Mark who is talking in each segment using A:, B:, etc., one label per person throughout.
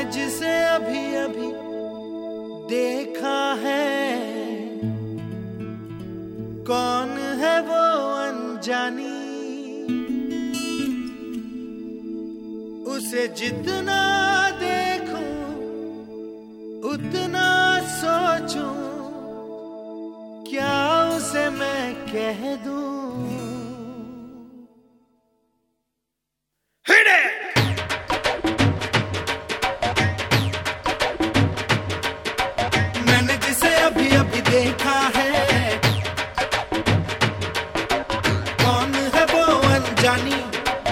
A: जिसे अभी अभी देखा है, कौन है वो अनजानी। उसे जितना देखूं उतना सोचूं, क्या उसे मैं कह दूं। मैंने जिसे अभी अभी देखा है, कौन है वो अनजानी।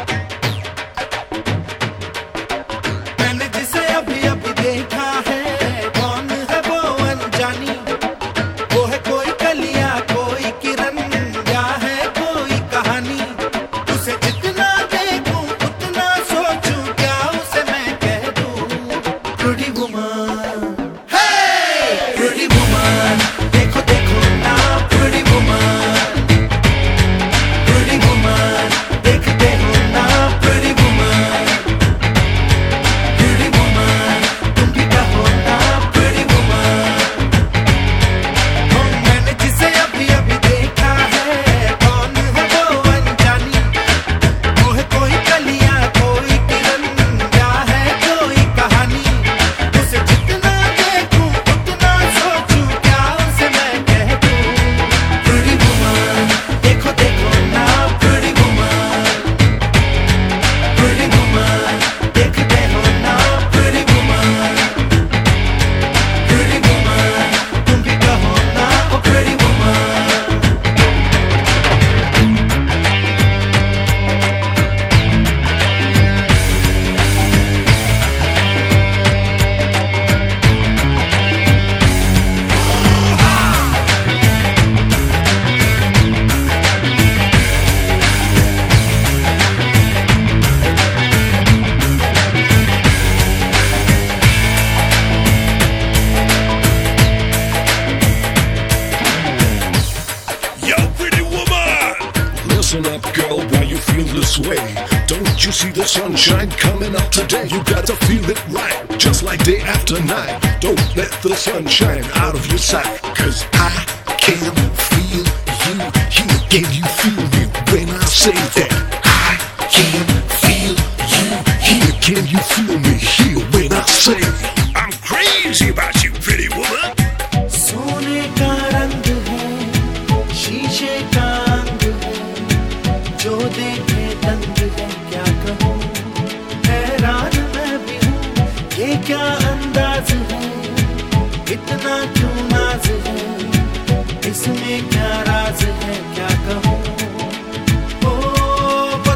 A: मैंने जिसे अभी अभी देखा है, कौन है वो अनजानी। वो है कोई कलियां, कोई किरण, या है कोई कहानी। उसे जितना देखूं उतना सोचूं, क्या उसे मैं कह दूं। प्रिटी वुमन, प्रिटी वुमन, देखो देखो ना प्रिटी वुमन। प्रिटी वुमन, देखते हो ना प्रिटी वुमन। प्रिटी वुमन, तुम भी कहो ना प्रिटी वुमन। मैंने जिसे अभी अभी देखा है, कौन है वो अनजानी। वो है कोई कलियां, कोई किरण, या है कोई कहानी। उसे जितना देखूं उतना सोचूं, क्या उसे मैं कह दूं। प्रिटी वुमन, देखो देखो ना प्रिटी वुमन। प्रिटी वुमन, देखते हो ना प्रिटी वुमन। प्रिटी वुमन, तुम भी कहो ना oh pretty woman.
B: Yo, pretty woman! Listen up, girl, why you feel this way? Don't you see the sunshine coming up today? You gotta feel it right, just like day after night. Don't let the sunshine out of your sight. Cause I can feel you here. Can you feel me when I say that? I can feel you here. Can you feel me here when I say I'm crazy about you, pretty woman?
A: सोने का रंग है, शीशे का अंग है, जो देखे दंग है। क्या कहूँ, हैरान मैं भी हूँ, ये क्या अंदाज है। इतना क्यों नाज है, इसमें क्या राज है। क्या कहूँ, ओ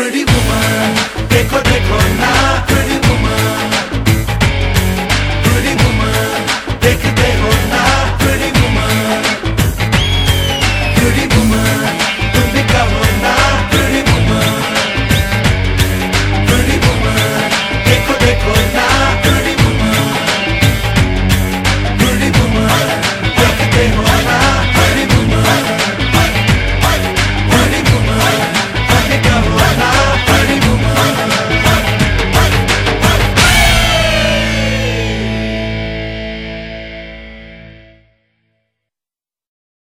A: pretty woman, देखो देखो ना